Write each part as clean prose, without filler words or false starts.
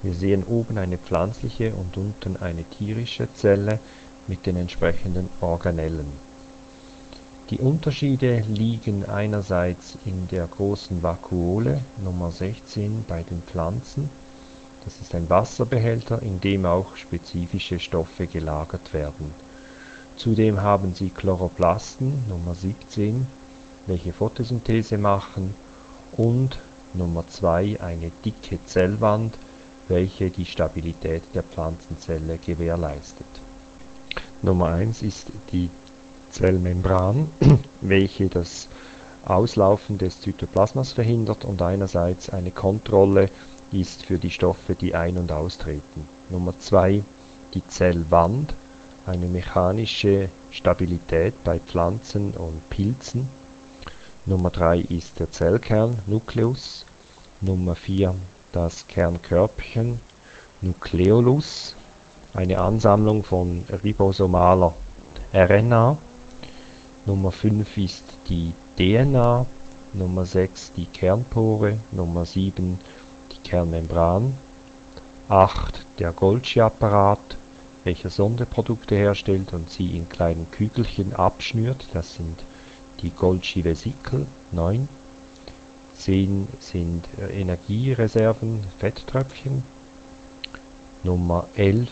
Wir sehen oben eine pflanzliche und unten eine tierische Zelle mit den entsprechenden Organellen. Die Unterschiede liegen einerseits in der großen Vakuole Nummer 16 bei den Pflanzen. Das ist ein Wasserbehälter, in dem auch spezifische Stoffe gelagert werden. Zudem haben sie Chloroplasten Nummer 17, welche Photosynthese machen, und Nummer 2 eine dicke Zellwand, welche die Stabilität der Pflanzenzelle gewährleistet. Nummer 1 ist die Zellmembran, welche das Auslaufen des Zytoplasmas verhindert und einerseits eine Kontrolle ist für die Stoffe, die ein- und austreten. Nummer 2 die Zellwand, eine mechanische Stabilität bei Pflanzen und Pilzen. Nummer 3 ist der Zellkern, Nukleus. Nummer 4 das Kernkörbchen, Nukleolus, eine Ansammlung von ribosomaler RNA. Nummer 5 ist die DNA, Nummer 6 die Kernpore, Nummer 7 die Kernmembran, 8 der Golgi-Apparat, welcher Sondeprodukte herstellt und sie in kleinen Kügelchen abschnürt, das sind die Golgi-Vesikel, 9. 10 sind Energiereserven, Fetttröpfchen. Nummer 11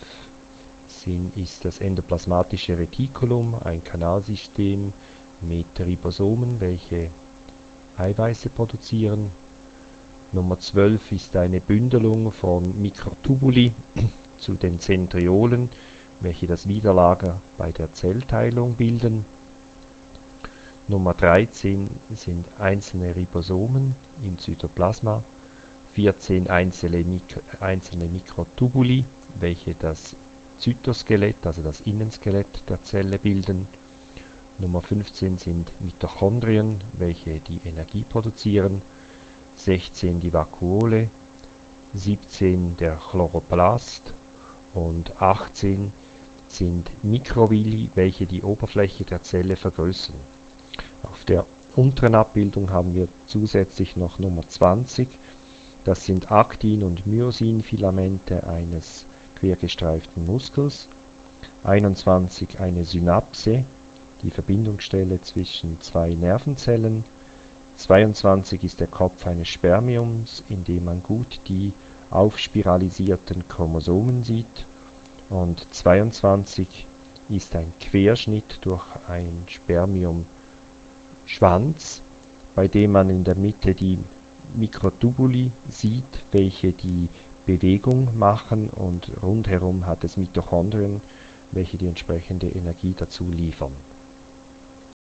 ist das endoplasmatische Retikulum, ein Kanalsystem mit Ribosomen, welche Eiweiße produzieren. Nummer 12 ist eine Bündelung von Mikrotubuli zu den Zentriolen, welche das Widerlager bei der Zellteilung bilden. Nummer 13 sind einzelne Ribosomen im Zytoplasma, 14 einzelne Mikrotubuli, welche das Zytoskelett, also das Innenskelett der Zelle bilden. Nummer 15 sind Mitochondrien, welche die Energie produzieren. 16 die Vakuole, 17 der Chloroplast und 18 sind Mikrovilli, welche die Oberfläche der Zelle vergrößern. Auf der unteren Abbildung haben wir zusätzlich noch Nummer 20. Das sind Aktin- und Myosinfilamente eines quergestreiften Muskels. 21 eine Synapse, die Verbindungsstelle zwischen zwei Nervenzellen. 22 ist der Kopf eines Spermiums, in dem man gut die aufspiralisierten Chromosomen sieht. Und 22 ist ein Querschnitt durch ein Spermiumschwanz, bei dem man in der Mitte die Mikrotubuli sieht, welche die Bewegung machen, und rundherum hat es Mitochondrien, welche die entsprechende Energie dazu liefern.